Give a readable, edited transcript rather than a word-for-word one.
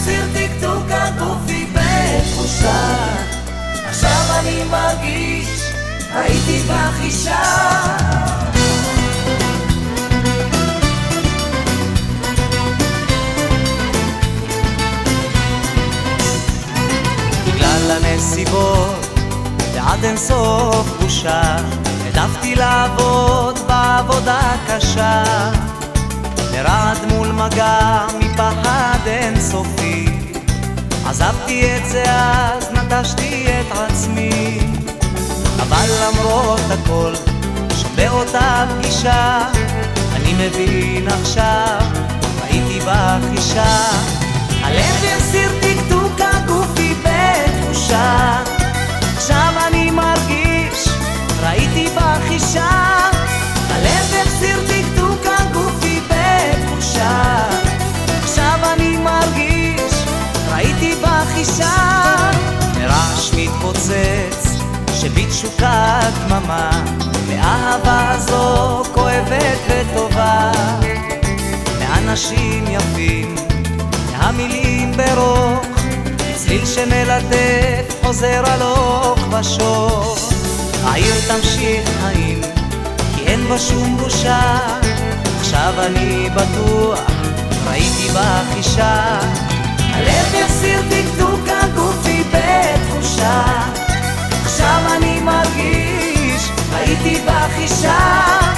החזיר טקטוק הגופי בתחושה. עכשיו אני מרגיש, הייתי בחישה. בגלל הנסיבות ועד אין סוף בושה, העדפתי לעבוד בעבודה קשה, לרעד מול מגע מפחד אינסופי. עזבתי את זה אז, נטשתי את עצמי, אבל למרות הכל שם באותה פגישה, אני מבין עכשיו, ראיתי בחישה. הלב יסיר טקטוק הגופי בתחושה. עכשיו אני מרגיש, ראיתי בחישה. הלב יסיר טקטוק הגופי בתחושה. עכשיו אני מרגיש, ראיתי בחישה. מרעש מתפוצץ שבתשוקה דממה, מאהבה זו כואבת וטובה, מאנשים יפים, מהמילים ברוך, צליל שמלטף חוזר הלוך ושוב. העיר תמשיך חיים כי אין בה שום בושה. עכשיו אני בטוח, ראיתי בחישה. הלב יסיר טקטוק הגופי בתחושה. עכשיו אני מרגיש, ראיתי בחישה.